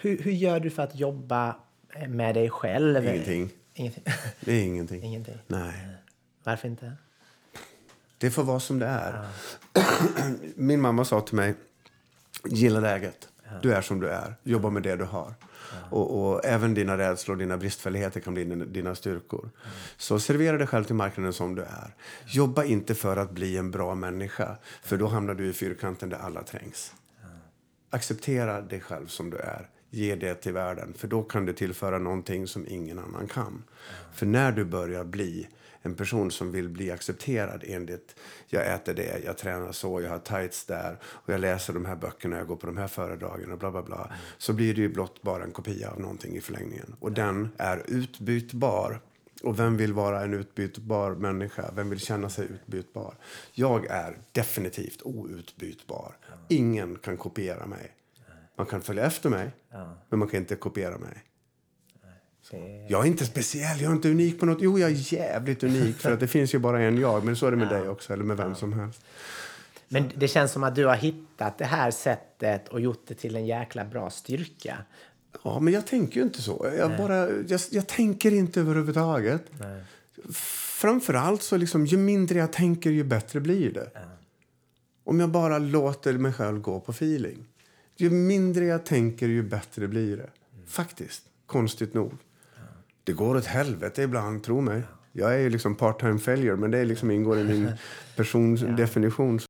Hur gör du för att jobba med dig själv? Ingenting. Det är ingenting. Ingenting? Nej. Varför inte? Det får vara som det är. Min mamma sa till mig, gilla läget. Du är som du är. Jobba med det du har. Och även dina rädslor och dina bristfälligheter kan bli dina styrkor. Så servera dig själv till marknaden som du är. Jobba inte för att bli en bra människa. För då hamnar du i fyrkanten där alla trängs. Acceptera dig själv som du är. Ge det till världen. För då kan du tillföra någonting som ingen annan kan. För när du börjar bli en person som vill bli accepterad enligt jag äter det, jag tränar så, jag har tights där och jag läser de här böckerna, jag går på de här föredragen och bla bla bla. Så blir det ju blott bara en kopia av någonting i förlängningen. Och den är utbytbar. Och vem vill vara en utbytbar människa? Vem vill känna sig utbytbar? Jag är definitivt outbytbar. Ingen kan kopiera mig. Man kan följa efter mig, men man kan inte kopiera mig. Jag är inte speciell, jag är inte unik på något. Jo, jag är jävligt unik för att det finns ju bara en jag. Men så är det med dig också, eller med vem som helst. Men det känns som att du har hittat det här sättet och gjort det till en jäkla bra styrka. Ja, men jag tänker ju inte så. Jag tänker inte överhuvudtaget. Nej. Framförallt så liksom, ju mindre jag tänker, ju bättre blir det. Om jag bara låter mig själv gå på feeling. Ju mindre jag tänker, ju bättre blir det. Faktiskt, konstigt nog. Det går åt helvete ibland, tro mig. Jag är ju liksom part-time failure, men det liksom ingår i min persons definition.